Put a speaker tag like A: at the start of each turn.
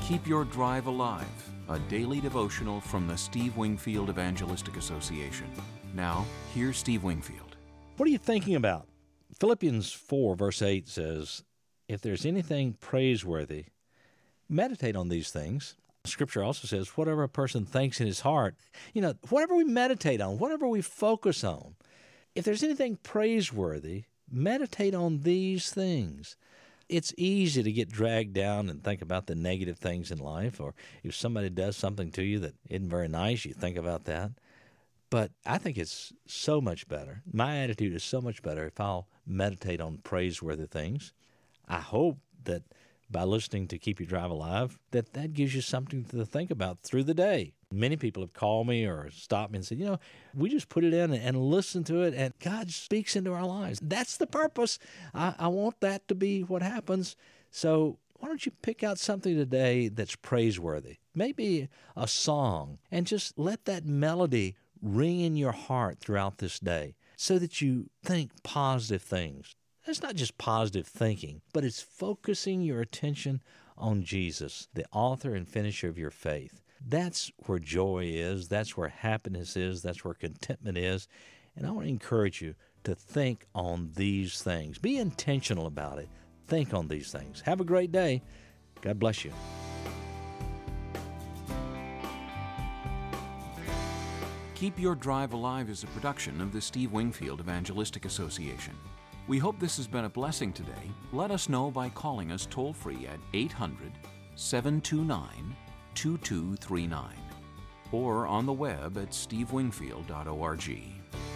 A: Keep Your Drive Alive, a daily devotional from the Steve Wingfield Evangelistic Association. Now, here's Steve Wingfield.
B: What are you thinking about? Philippians 4, verse 8 says, if there's anything praiseworthy, meditate on these things. Scripture also says, whatever a person thinks in his heart, whatever we meditate on, whatever we focus on, if there's anything praiseworthy, meditate on these things. It's easy to get dragged down and think about the negative things in life, or if somebody does something to you that isn't very nice, you think about that. But I think it's so much better. My attitude is so much better if I'll meditate on praiseworthy things. I hope that by listening to Keep Your Drive Alive, that gives you something to think about through the day. Many people have called me or stopped me and said, we just put it in and listen to it, and God speaks into our lives. That's the purpose. I want that to be what happens. So why don't you pick out something today that's praiseworthy? Maybe a song, and just let that melody ring in your heart throughout this day so that you think positive things. It's not just positive thinking, but it's focusing your attention on Jesus, the author and finisher of your faith. That's where joy is. That's where happiness is. That's where contentment is. And I want to encourage you to think on these things. Be intentional about it. Think on these things. Have a great day. God bless you.
A: Keep Your Drive Alive is a production of the Steve Wingfield Evangelistic Association. We hope this has been a blessing today. Let us know by calling us toll-free at 800-729-2239 or on the web at stevewingfield.org.